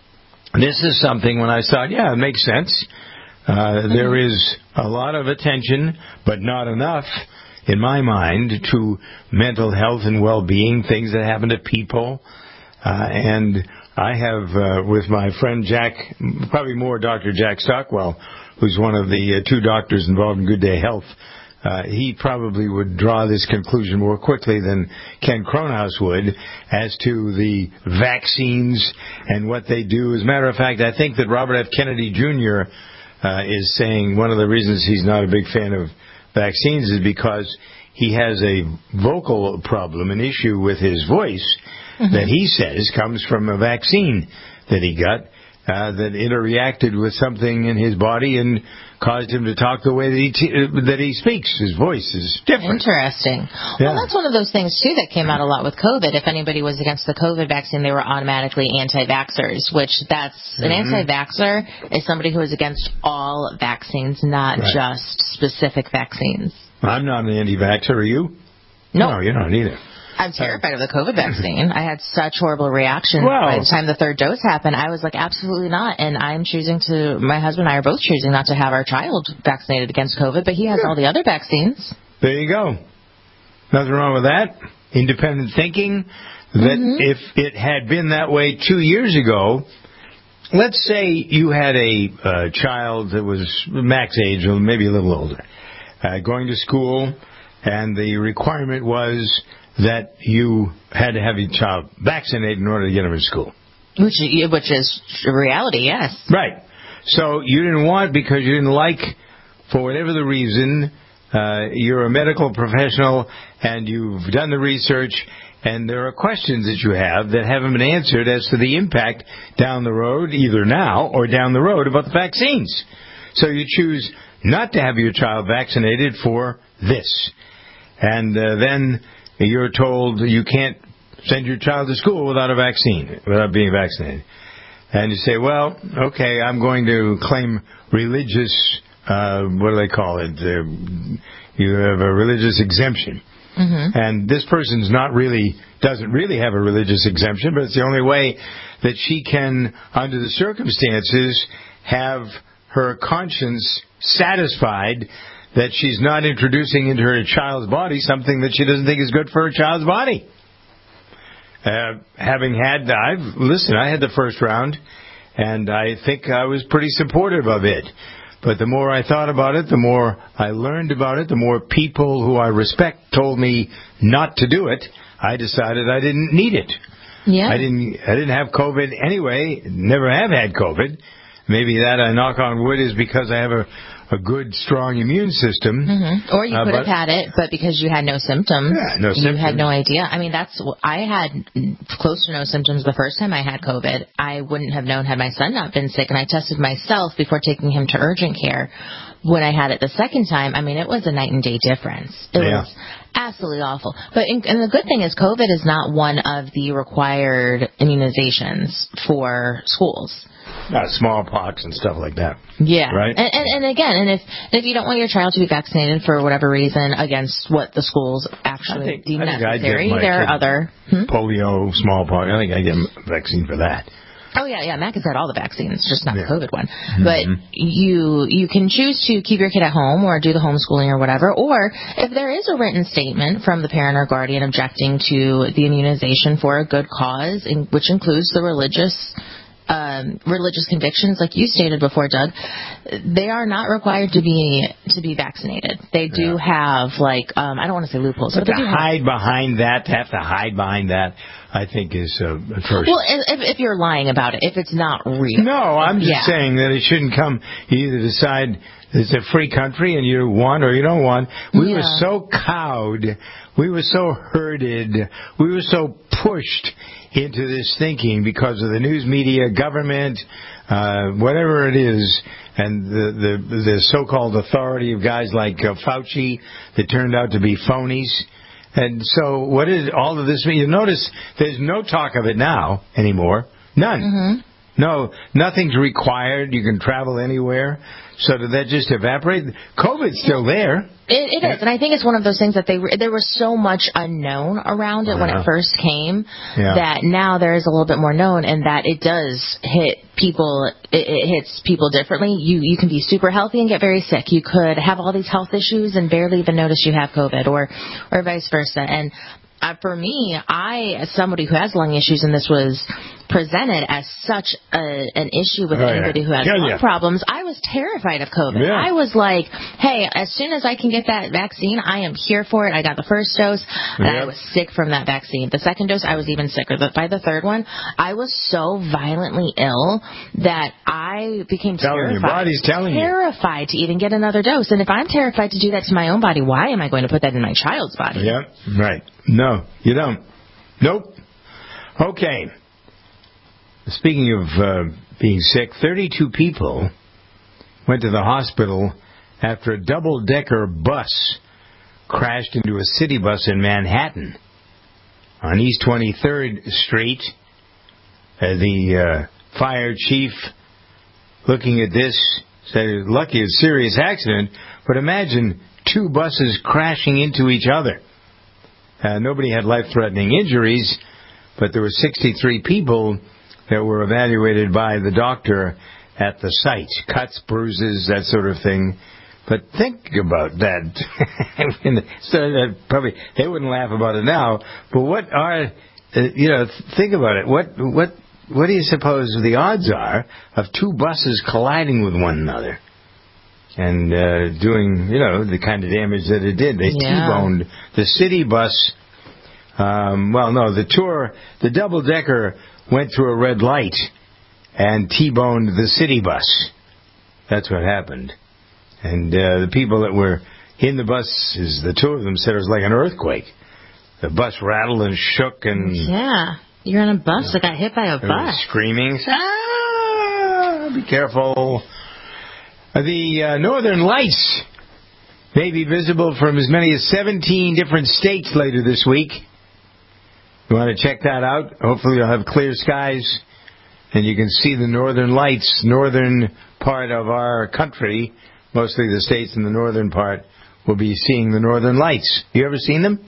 this is something when I thought, yeah, it makes sense. Uh, mm-hmm. There is a lot of attention, but not enough, in my mind, to mental health and well-being, things that happen to people. Uh, and I have, uh, with my friend Jack, probably more Doctor Jack Stockwell, who's one of the uh, two doctors involved in Good Day Health, uh, he probably would draw this conclusion more quickly than Ken Cronhaus would as to the vaccines and what they do. As a matter of fact, I think that Robert F. Kennedy Junior uh, is saying one of the reasons he's not a big fan of vaccines is because he has a vocal problem, an issue with his voice, mm-hmm. that he says comes from a vaccine that he got uh, that interreacted with something in his body and caused him to talk the way that he t- that he speaks. His voice is different. Interesting. Yeah. Well, that's one of those things, too, that came out a lot with COVID. If anybody was against the COVID vaccine, they were automatically anti-vaxxers, which that's mm-hmm. an anti-vaxxer is somebody who is against all vaccines, not right. just specific vaccines. I'm not an anti-vaxxer. Are you? No. No, you're not either. I'm terrified of the COVID vaccine. I had such horrible reactions. Well, by the time the third dose happened, I was like, absolutely not. And I'm choosing to, my husband and I are both choosing not to have our child vaccinated against COVID, but he has yeah. all the other vaccines. There you go. Nothing wrong with that. Independent thinking. That mm-hmm. if it had been that way two years ago, let's say you had a uh, child that was max age, or maybe a little older, uh, going to school, and the requirement was that you had to have your child vaccinated in order to get him to school. Which, which is reality, yes. Right. So you didn't want, because you didn't like, for whatever the reason, uh, you're a medical professional and you've done the research and there are questions that you have that haven't been answered as to the impact down the road, either now or down the road, about the vaccines. So you choose not to have your child vaccinated for this. And uh, then you're told you can't send your child to school without a vaccine, without being vaccinated. And you say, well, okay, I'm going to claim religious, uh, what do they call it? Uh, you have a religious exemption. Mm-hmm. And this person's not really, doesn't really have a religious exemption, but it's the only way that she can, under the circumstances, have her conscience satisfied that she's not introducing into her child's body something that she doesn't think is good for her child's body. Uh, having had, I've, listen, I had the first round, and I think I was pretty supportive of it. But the more I thought about it, the more I learned about it, the more people who I respect told me not to do it, I decided I didn't need it. Yeah. I didn't, I didn't have COVID anyway, never have had COVID. Maybe that, I knock on wood, is because I have a, a good, strong immune system. Mm-hmm. Or you Uh, could but- have had it, but because you had no symptoms, Yeah, no you symptoms. had no idea. I mean, that's I had close to no symptoms the first time I had COVID. I wouldn't have known had my son not been sick, and I tested myself before taking him to urgent care. When I had it the second time, I mean, it was a night and day difference. It Yeah. was absolutely awful. But in, and the good thing is COVID is not one of the required immunizations for schools. Uh, smallpox and stuff like that. Yeah. Right? And, and, and again, and if and if you don't want your child to be vaccinated for whatever reason against what the schools actually think- deem I think I'd necessary, get my there are kid other. Hmm? Polio, smallpox. I think I get a vaccine for that. Oh yeah, yeah. Mac has had all the vaccines, just not Yeah. the COVID one. Mm-hmm. But you you can choose to keep your kid at home or do the homeschooling or whatever. Or if there is a written statement from the parent or guardian objecting to the immunization for a good cause, in, which includes the religious. Um, religious convictions, like you stated before, Doug, they are not required to be to be vaccinated. They do have like um, I don't want to say loopholes, But but to they do have. hide behind that, to have to hide behind that, I think is uh, atrocious. Well, if, if you're lying about it, if it's not real. No, I'm just Yeah. saying that it shouldn't come. You either decide it's a free country and you want or you don't want. We Yeah. were so cowed. We were so herded. We were so pushed into this thinking because of the news media, government, uh, whatever it is, and the, the, the so-called authority of guys like uh, Fauci that turned out to be phonies. And so what is all of this mean? You notice there's no talk of it now anymore. None. Mm-hmm. No, nothing's required. You can travel anywhere. So did that just evaporate? COVID's still there. It, it is, and I think it's one of those things that they there was so much unknown around it when Uh-huh. it first came Yeah. that now there is a little bit more known, and that it does hit people. It, it hits people differently. You you can be super healthy and get very sick. You could have all these health issues and barely even notice you have COVID, or or vice versa. And uh, for me, I, as somebody who has lung issues, and this was presented as such a, an issue with Oh, yeah. anybody who has Yeah, lung yeah. problems, I was terrified of COVID. Yeah. I was like, hey, as soon as I can get that vaccine, I am here for it. I got the first dose, and Yeah. I was sick from that vaccine. The second dose, I was even sicker. But by the third one, I was so violently ill that I became Telling you, terrified. body's telling you. terrified to even get another dose. And if I'm terrified to do that to my own body, why am I going to put that in my child's body? Yeah, right. No, you don't. Nope. Okay. Speaking of uh, being sick, thirty-two people went to the hospital after a double-decker bus crashed into a city bus in Manhattan on East twenty-third Street. Uh, the uh, fire chief, looking at this, said, lucky it's a serious accident, but imagine two buses crashing into each other. Uh, nobody had life-threatening injuries, but there were sixty-three people that were evaluated by the doctor at the site. Cuts, bruises, that sort of thing. But think about that. so that probably they wouldn't laugh about it now. But what are, uh, you know, think about it. What what what do you suppose the odds are of two buses colliding with one another and uh, doing, you know, the kind of damage that it did? They Yeah. T-boned the city bus. Um, well, no, the tour, the double decker went through a red light and T-boned the city bus. That's what happened. And uh, the people that were in the buses, the two of them said it was like an earthquake. The bus rattled and shook and Yeah. You're on a bus that got hit by a they were bus. screaming. Ah, be careful. Uh, The uh, Northern Lights may be visible from as many as seventeen different states later this week. You want to check that out? Hopefully you'll have clear skies and you can see the Northern Lights, northern part of our country. Mostly the states in the northern part will be seeing the Northern Lights. You ever seen them?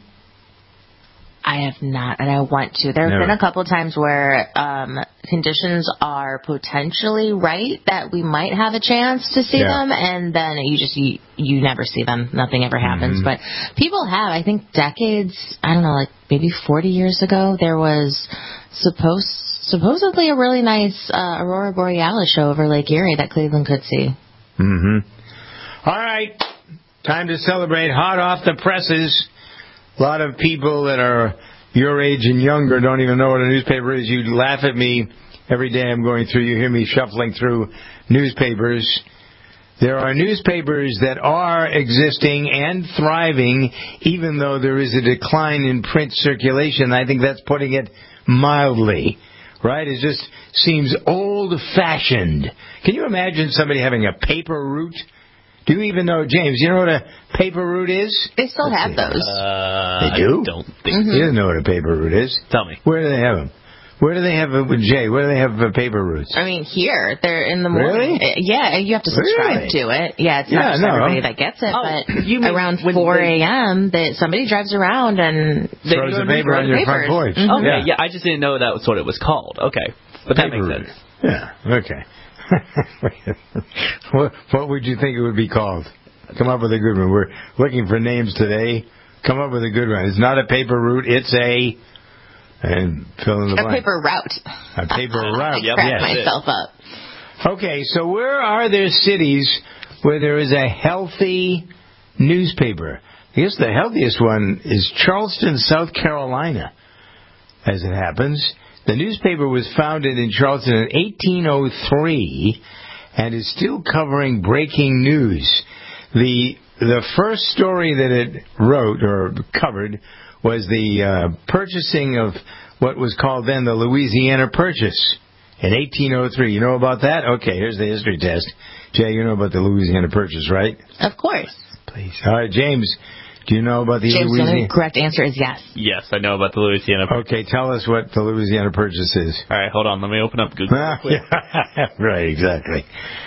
I have not, and I want to. There have Never. been a couple times where um, conditions are potentially right that we might have a chance to see Yeah. them, and then you just you, you never see them. Nothing ever happens. Mhm. But people have, I think, decades. I don't know, like maybe forty years ago, there was supposed supposedly a really nice uh, aurora borealis show over Lake Erie that Cleveland could see. Mm-hmm. All right. Time to celebrate hot off the presses. A lot of people that are your age and younger don't even know what a newspaper is. You laugh at me every day I'm going through. You hear me shuffling through newspapers. there are newspapers that are existing and thriving, even though there is a decline in print circulation. I think that's putting it mildly, right? It just seems old-fashioned. Can you imagine somebody having a paper route? Do you even know, James, you know what a paper route is? They still Let's have see. those. Uh, they do? I don't think Mm-hmm. You don't know what a paper route is. Tell me. Where do they have them? Where do they have it with Jay? Where do they have uh, paper routes? I mean, here, they're in the morning. Really? Uh, Yeah, you have to subscribe Really? to it. Yeah, it's Yeah, not just no. everybody that gets it, Oh, but you mean around when four they- a.m., that somebody drives around and they Throws go a to paper the on your front papers. porch. Mhm. Okay, Yeah. yeah. I just didn't know that was what it was called. Okay. But that Paper makes route. sense. Yeah, okay. what, what would you think it would be called? Come up with a good one. We're looking for names today. Come up with a good one. It's not a paper route. It's a... And fill in the A blank. paper route. A paper route. I Yep, cracked yes. myself up. Okay, so where are there cities where there is a healthy newspaper? I guess the healthiest one is Charleston, South Carolina, as it happens. The newspaper was founded in Charleston in eighteen oh three and is still covering breaking news. The the first story that it wrote or covered was the uh, purchasing of what was called then the Louisiana Purchase in eighteen oh three. You know about that? Okay, here's the history test. Jay, you know about the Louisiana Purchase, right? Of course. Please. All right, James, do you know about the James, Louisiana? the correct answer is yes. Yes, I know about the Louisiana. Okay, tell us what the Louisiana Purchase is. All right, hold on. Let me open up Google. real quick. Right, exactly.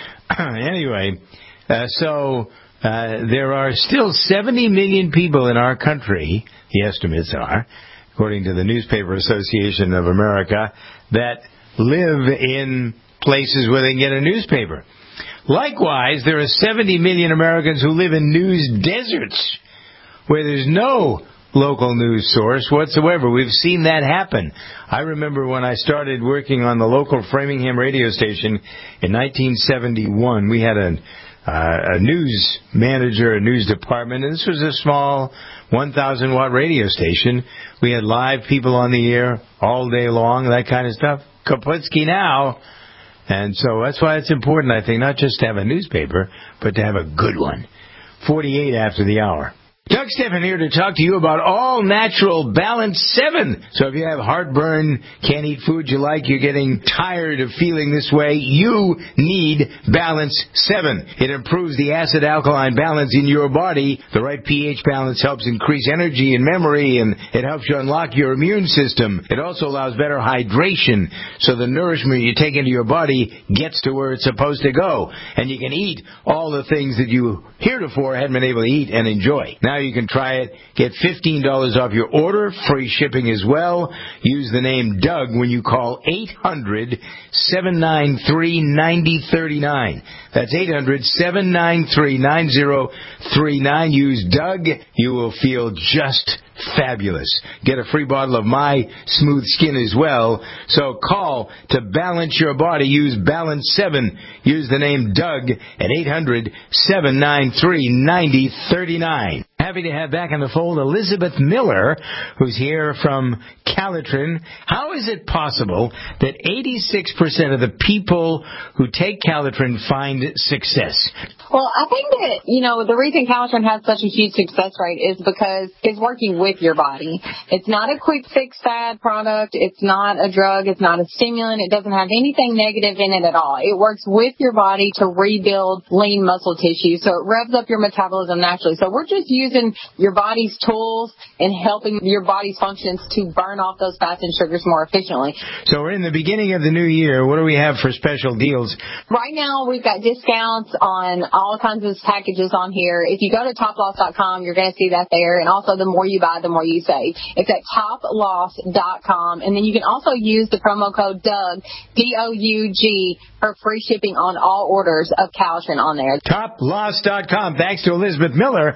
Anyway, uh, so uh, there are still seventy million people in our country, the estimates are, according to the Newspaper Association of America, that live in places where they can get a newspaper. Likewise, there are seventy million Americans who live in news deserts, where there's no local news source whatsoever. We've seen that happen. I remember when I started working on the local Framingham radio station in nineteen seventy-one, we had a, uh, a news manager, a news department, and this was a small one thousand watt radio station. We had live people on the air all day long, that kind of stuff. Kaputsky now. And so that's why it's important, I think, not just to have a newspaper, but to have a good one. forty-eight after the hour. Doug Steffen here to talk to you about All Natural Balance seven. So if you have heartburn, can't eat food you like, you're getting tired of feeling this way, you need Balance seven. It improves the acid-alkaline balance in your body. The right pH balance helps increase energy and memory, and it helps you unlock your immune system. It also allows better hydration, so the nourishment you take into your body gets to where it's supposed to go. And you can eat all the things that you heretofore hadn't been able to eat and enjoy. Now you can try it. Get fifteen dollars off your order, free shipping as well. Use the name Doug when you call eight hundred, seven nine three, nine zero three nine. That's eight hundred, seven nine three, nine zero three nine. Use Doug. You will feel just fabulous. Get a free bottle of My Smooth Skin as well. So call to balance your body. Use Balance seven. Use the name Doug at eight hundred, seven nine three, nine zero three nine. Happy to have back in the fold Elizabeth Miller, who's here from Calitrin. How is it possible that eighty-six percent of the people who take Calitrin find success? Well, I think that, you know, the reason Calitrin has such a huge success rate is because it's working with your body. It's not a quick fix fad product. It's not a drug. It's not a stimulant. It doesn't have anything negative in it at all. It works with your body to rebuild lean muscle tissue. So it revs up your metabolism naturally. So we're just using your body's tools and helping your body's functions to burn off those fats and sugars more efficiently. So we're in the beginning of the new year. What do we have for special deals? Right now, we've got discounts on all kinds of packages on here. If you go to top loss dot com, you're going to see that there. And also, the more you buy, the more you save. It's at top loss dot com. And then you can also use the promo code Doug, D O U G, for free shipping on all orders of Calitrin on there. top loss dot com. Thanks to Elizabeth Miller.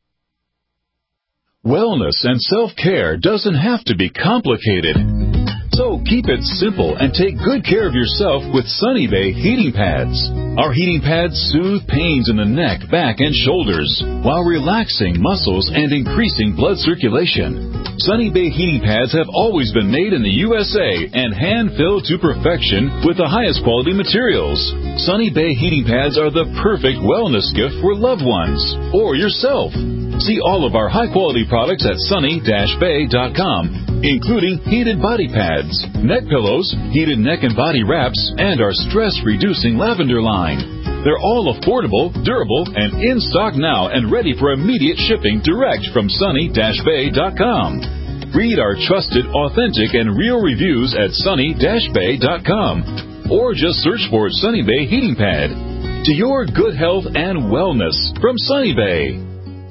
Wellness and self-care doesn't have to be complicated. So keep it simple and take good care of yourself with Sunny Bay heating pads. Our heating pads soothe pains in the neck, back, and shoulders while relaxing muscles and increasing blood circulation. Sunny Bay heating pads have always been made in the U S A and hand-filled to perfection with the highest quality materials. Sunny Bay heating pads are the perfect wellness gift for loved ones or yourself. See all of our high-quality products at sunny dash bay dot com, including heated body pads, neck pillows, heated neck and body wraps, and our stress-reducing lavender line. They're all affordable, durable, and in stock now and ready for immediate shipping direct from sunny dash bay dot com. Read our trusted, authentic, and real reviews at sunny dash bay dot com or just search for Sunny Bay Heating Pad. To your good health and wellness from Sunny Bay.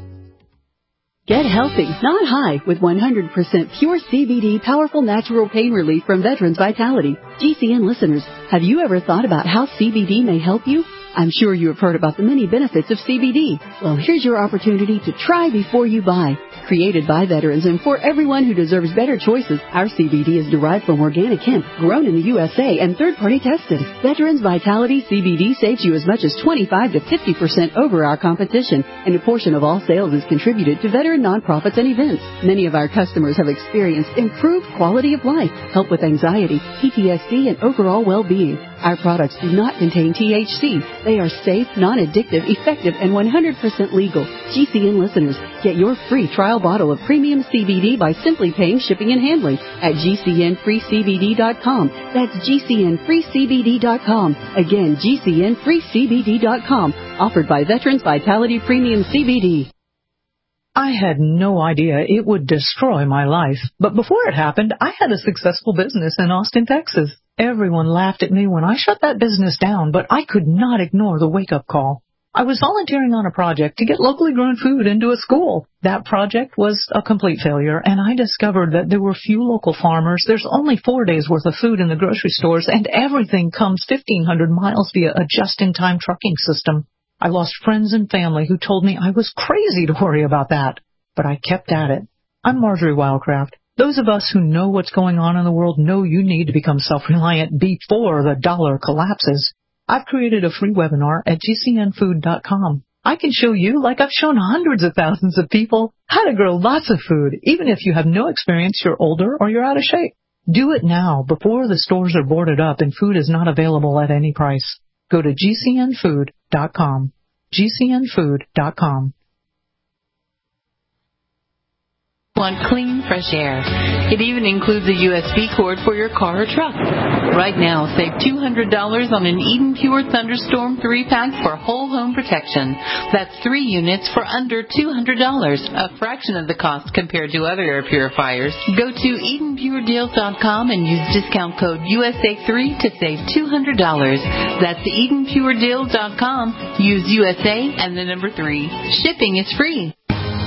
Get healthy, not high, with one hundred percent pure C B D powerful natural pain relief from Veterans Vitality. G C N listeners, have you ever thought about how C B D may help you? I'm sure you have heard about the many benefits of C B D. Well, here's your opportunity to try before you buy. Created by veterans and for everyone who deserves better choices, our C B D is derived from organic hemp, grown in the U S A and third-party tested. Veterans Vitality C B D saves you as much as twenty-five to fifty percent over our competition, and a portion of all sales is contributed to veteran nonprofits and events. Many of our customers have experienced improved quality of life, help with anxiety, P T S D, and overall well-being. Our products do not contain T H C. They are safe, non-addictive, effective, and one hundred percent legal. G C N listeners, get your free trial bottle of premium C B D by simply paying shipping and handling at G C N free C B D dot com. That's G C N free C B D dot com. Again, G C N free C B D dot com. Offered by Veterans Vitality Premium C B D. I had no idea it would destroy my life. But before it happened, I had a successful business in Austin, Texas. Everyone laughed at me when I shut that business down, but I could not ignore the wake-up call. I was volunteering on a project to get locally grown food into a school. That project was a complete failure, and I discovered that there were few local farmers. There's only four days' worth of food in the grocery stores, and everything comes fifteen hundred miles via a just-in-time trucking system. I lost friends and family who told me I was crazy to worry about that, but I kept at it. I'm Marjorie Wildcraft. Those of us who know what's going on in the world know you need to become self-reliant before the dollar collapses. I've created a free webinar at G C N food dot com. I can show you, like I've shown hundreds of thousands of people, how to grow lots of food, even if you have no experience, you're older, or you're out of shape. Do it now, before the stores are boarded up and food is not available at any price. Go to G C N food dot com. G C N food dot com. Want clean, fresh air. It even includes a U S B cord for your car or truck. Right now, save two hundred dollars on an Eden Pure Thunderstorm three pack for whole home protection. That's three units for under two hundred dollars, a fraction of the cost compared to other air purifiers. Go to Eden Pure Deals dot com and use discount code U S A three to save two hundred dollars. That's Eden Pure Deals dot com. Use U S A and the number three. Shipping is free.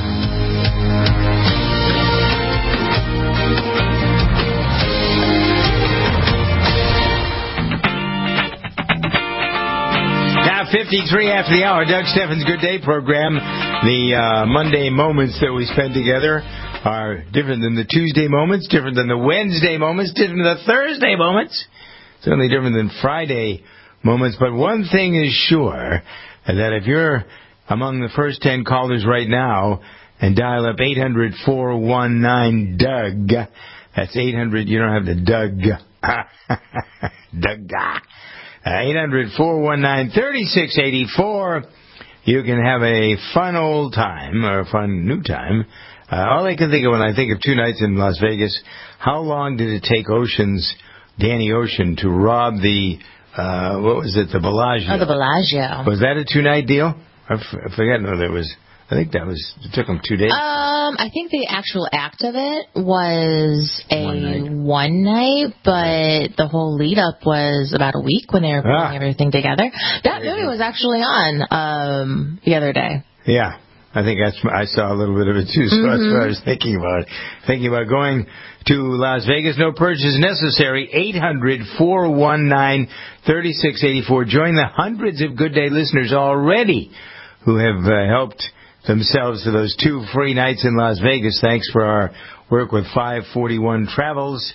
fifty-three after the hour, Doug Steffens' Good Day program. The uh, Monday moments that we spend together are different than the Tuesday moments, different than the Wednesday moments, different than the Thursday moments, certainly different than Friday moments. But one thing is sure, that if you're among the first ten callers right now and dial up eight hundred, four one nine, D U G, that's eight hundred, you don't have the Doug. Doug. Uh, eight hundred, four one nine, three six eight four. You can have a fun old time, or a fun new time. Uh, all I can think of when I think of two nights in Las Vegas, how long did it take Ocean's, Danny Ocean, to rob the, uh, what was it, the Bellagio? Oh, the Bellagio. Was that a two-night deal? I, f- I forget. No, there was, I think that was, it took them two days. Um, I think the actual act of it was a one night, one night but the whole lead-up was about a week when they were putting ah. everything together. That movie was actually on um, the other day. Yeah. I think that's, I saw a little bit of it too, so mm-hmm. that's what I was thinking about. Thinking about going to Las Vegas. No purchase necessary. eight hundred, four one nine, three six eight four. Join the hundreds of Good Day listeners already who have uh, helped themselves to those two free nights in Las Vegas. Thanks for our work with five forty-one Travels.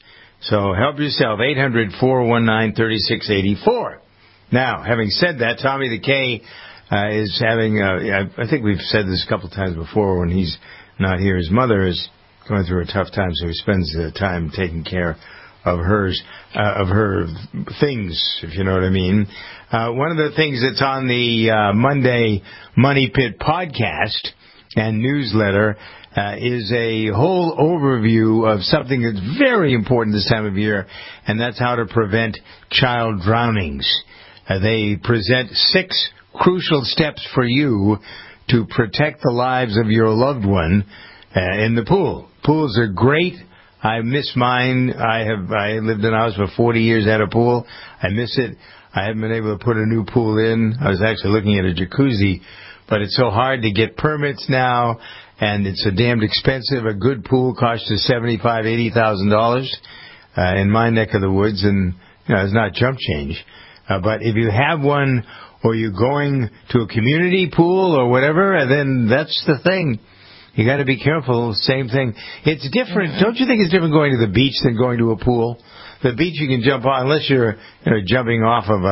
So help yourself, eight hundred, four one nine, three six eight four. Now, having said that, Tommy the K uh, is having, uh, I think we've said this a couple times before when he's not here. His mother is going through a tough time, so he spends the time taking care of hers, uh, of her things, if you know what I mean. Uh, one of the things that's on the uh, Monday Money Pit podcast and newsletter uh, is a whole overview of something that's very important this time of year, and that's how to prevent child drownings. Uh, they present six crucial steps for you to protect the lives of your loved one uh, in the pool. Pools are great. I miss mine. I have I lived in a house for forty years, had a pool. I miss it. I haven't been able to put a new pool in. I was actually looking at a jacuzzi, but it's so hard to get permits now, and it's so damned expensive. A good pool costs you seventy-five thousand dollars, eighty thousand dollars uh, in my neck of the woods, and you know, it's not chump change. Uh, but if you have one, or you're going to a community pool or whatever, then that's the thing. You got to be careful. Same thing. It's different. Don't you think it's different going to the beach than going to a pool? The beach you can jump on, unless you're you know, jumping off of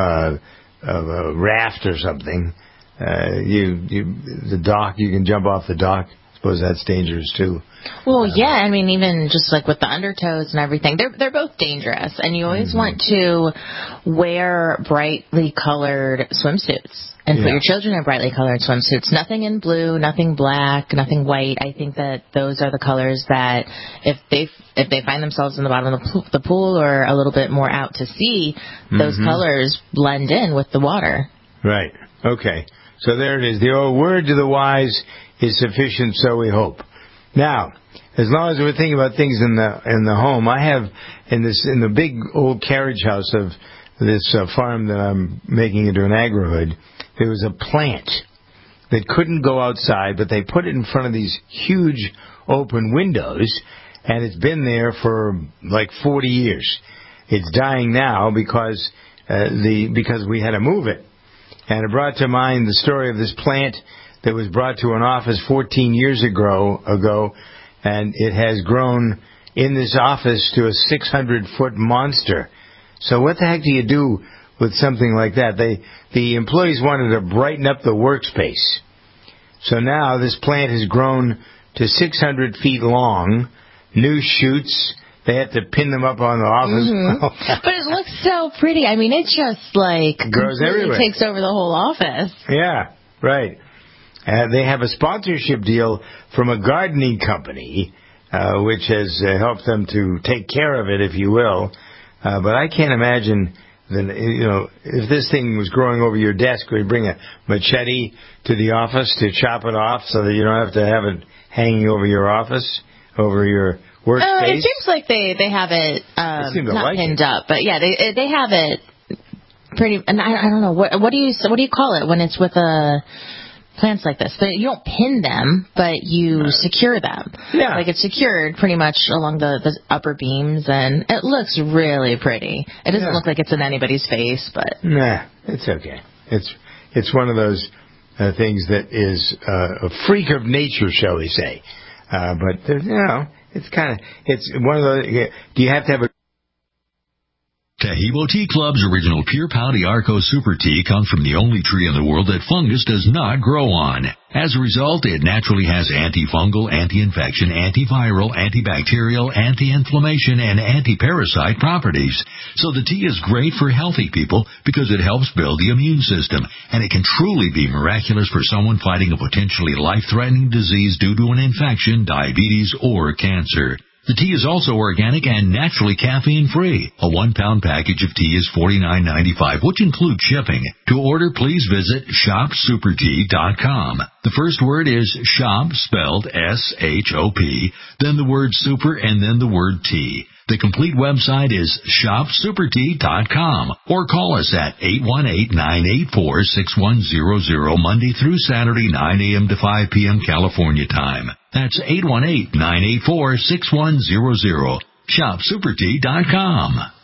a of a raft or something. Uh, you you the dock, you can jump off the dock. I suppose that's dangerous too. Well, yeah, I mean, even just like with the undertows and everything, they're they're both dangerous, and you always mm-hmm. want to wear brightly colored swimsuits and yeah. put your children in brightly colored swimsuits. Nothing in blue, nothing black, nothing white. I think that those are the colors that if they if they find themselves in the bottom of the pool, the pool or a little bit more out to sea, those mm-hmm. colors blend in with the water. Right. Okay. So there it is. The old word to the wise is sufficient, so we hope. Now, as long as we're thinking about things in the in the home, I have in this in the big old carriage house of this uh, farm that I'm making into an agri-hood, there was a plant that couldn't go outside, but they put it in front of these huge open windows, and it's been there for like forty years. It's dying now because uh, the because we had to move it, and it brought to mind the story of this plant that was brought to an office fourteen years ago, ago, and it has grown in this office to a six hundred foot monster. So what the heck do you do with something like that? They, the employees wanted to brighten up the workspace. So now this plant has grown to six hundred feet long, new shoots. They had to pin them up on the office. Mm-hmm. But it looks so pretty. I mean, it just like grows everywhere. Takes over the whole office. Yeah, right. Uh, they have a sponsorship deal from a gardening company, uh, which has uh, helped them to take care of it, if you will. Uh, but I can't imagine that, you know, if this thing was growing over your desk, would you bring a machete to the office to chop it off so that you don't have to have it hanging over your office, over your workspace? Uh, it seems like they, they have it, um, not like pinned it. up, but yeah, they they have it pretty, and I, I don't know, what what do you what do you call it when it's with a plants like this? But you don't pin them, but you secure them. Yeah. Like it's secured pretty much along the, the upper beams, and it looks really pretty. It doesn't yeah. look like it's in anybody's face, but... Nah, it's okay. It's it's one of those uh, things that is uh, a freak of nature, shall we say. Uh, but, uh, you know, it's kind of... It's one of those... Do you have to have a... Taheebo Tea Club's original Pure Pau Arco Super Tea comes from the only tree in the world that fungus does not grow on. As a result, it naturally has antifungal, anti-infection, antiviral, antibacterial, anti-inflammation, and anti-parasite properties. So the tea is great for healthy people because it helps build the immune system, and it can truly be miraculous for someone fighting a potentially life-threatening disease due to an infection, diabetes, or cancer. The tea is also organic and naturally caffeine-free. A one-pound package of tea is forty-nine ninety-five, which includes shipping. To order, please visit shop super tea dot com. The first word is shop, spelled S H O P, then the word super, and then the word tea. The complete website is shop super tea dot com, or call us at eight one eight, nine eight four, six one zero zero Monday through Saturday, nine a.m. to five p.m. California time. That's eight one eight, nine eight four, six one zero zero. shop super tea dot com.